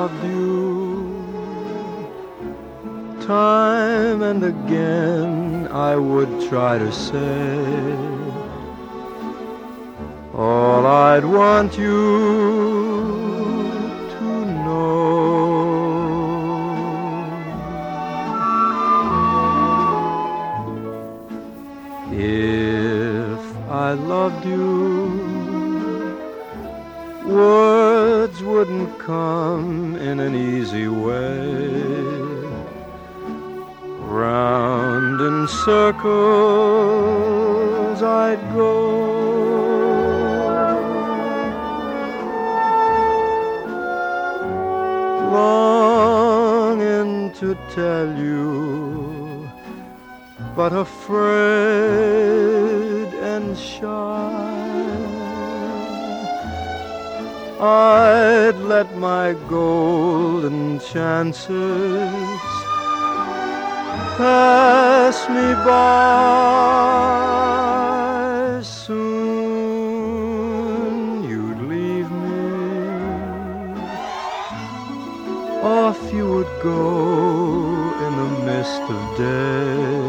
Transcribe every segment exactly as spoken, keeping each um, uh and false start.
loved you. Time and again I would try to say all I'd want you to know. If I loved you, words wouldn't come in an easy way. Round in circles I'd go. Longing to tell you, but afraid and shy. I'd let my golden chances pass me by. Soon you'd leave me, off you would go in the mist of day.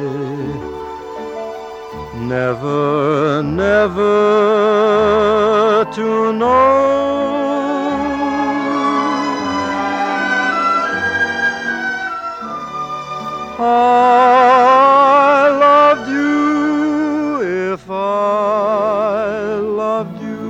Never, never to know. I loved you if I loved you.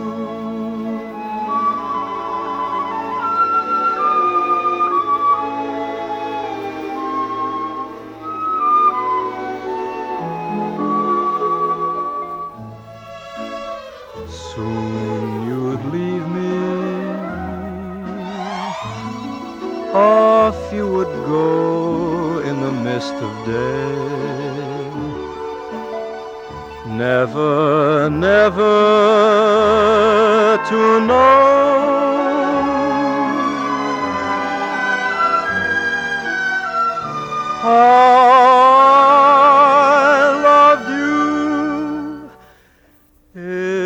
Soon you'd leave me, off you would go in the mist of day. Never, never to know. I loved you.